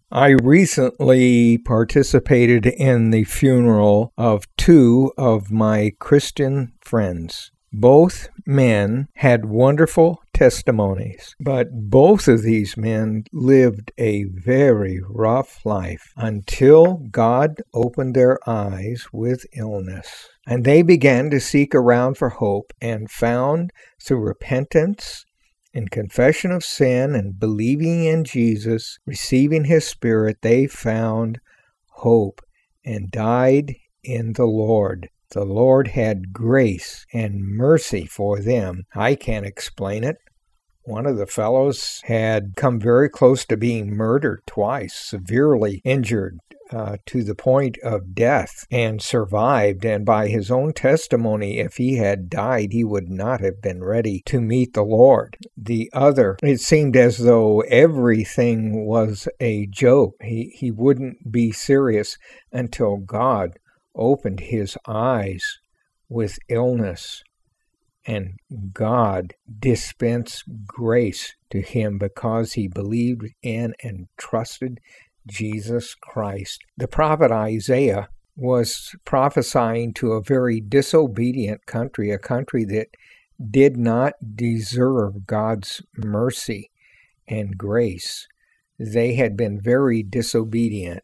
I recently participated in the funeral of two of my Christian friends. Both men had wonderful testimonies, but both of these men lived a very rough life until God opened their eyes with illness. And they began to seek around for hope and found through repentance and confession of sin and believing in Jesus, receiving His Spirit, they found hope and died in the Lord. The Lord had grace and mercy for them. I can't explain it. One of the fellows had come very close to being murdered twice, severely injured to the point of death, and survived. And by his own testimony, if he had died, he would not have been ready to meet the Lord. The other, it seemed as though everything was a joke. He wouldn't be serious until God opened his eyes with illness. And God dispensed grace to him because he believed in and trusted Jesus Christ. The prophet Isaiah was prophesying to a very disobedient country, a country that did not deserve God's mercy and grace. They had been very disobedient,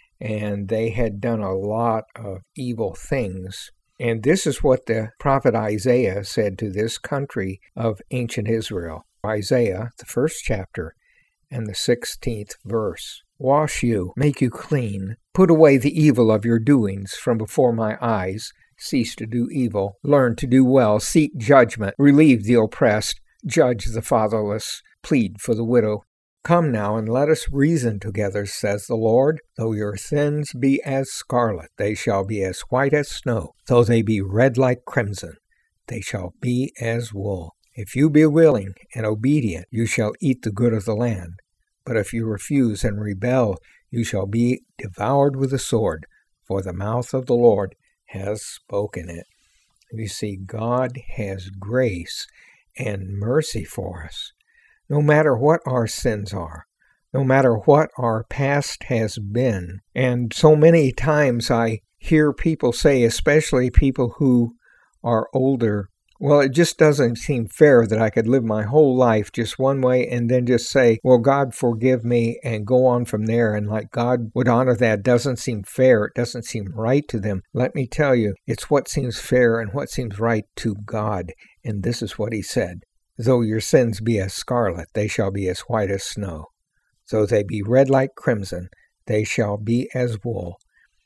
and they had done a lot of evil things. And this is what the prophet Isaiah said to this country of ancient Israel. Isaiah, the 1st chapter, and the 16th verse. Wash you, make you clean. Put away the evil of your doings from before my eyes. Cease to do evil. Learn to do well. Seek judgment. Relieve the oppressed. Judge the fatherless. Plead for the widow. Come now, and let us reason together, says the Lord. Though your sins be as scarlet, they shall be as white as snow. Though they be red like crimson, they shall be as wool. If you be willing and obedient, you shall eat the good of the land. But if you refuse and rebel, you shall be devoured with the sword, for the mouth of the Lord has spoken it. You see, God has grace and mercy for us. No matter what our sins are, no matter what our past has been. And so many times I hear people say, especially people who are older, well, it just doesn't seem fair that I could live my whole life just one way and then just say, well, God forgive me, and go on from there. And like God would honor that doesn't seem fair. It doesn't seem right to them. Let me tell you, it's what seems fair and what seems right to God. And this is what He said. Though your sins be as scarlet, they shall be as white as snow. Though they be red like crimson, they shall be as wool.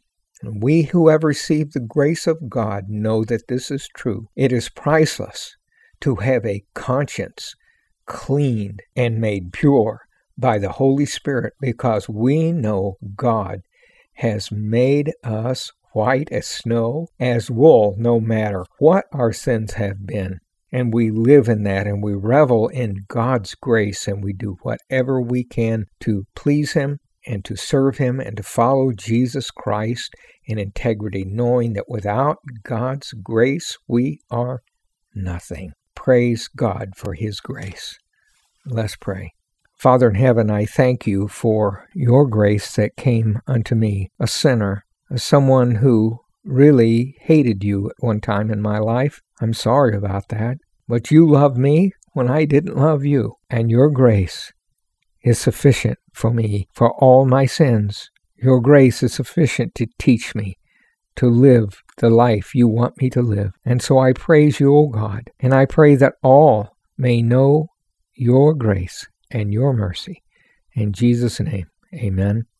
And we who have received the grace of God know that this is true. It is priceless to have a conscience cleaned and made pure by the Holy Spirit, because we know God has made us white as snow, as wool, no matter what our sins have been. And we live in that, and we revel in God's grace, and we do whatever we can to please Him and to serve Him and to follow Jesus Christ in integrity, knowing that without God's grace, we are nothing. Praise God for His grace. Let's pray. Father in heaven, I thank You for Your grace that came unto me, a sinner, someone who really hated You at one time in my life. I'm sorry about that. But You loved me when I didn't love You. And Your grace is sufficient for me for all my sins. Your grace is sufficient to teach me to live the life You want me to live. And so I praise You, O God. And I pray that all may know Your grace and Your mercy. In Jesus' name, amen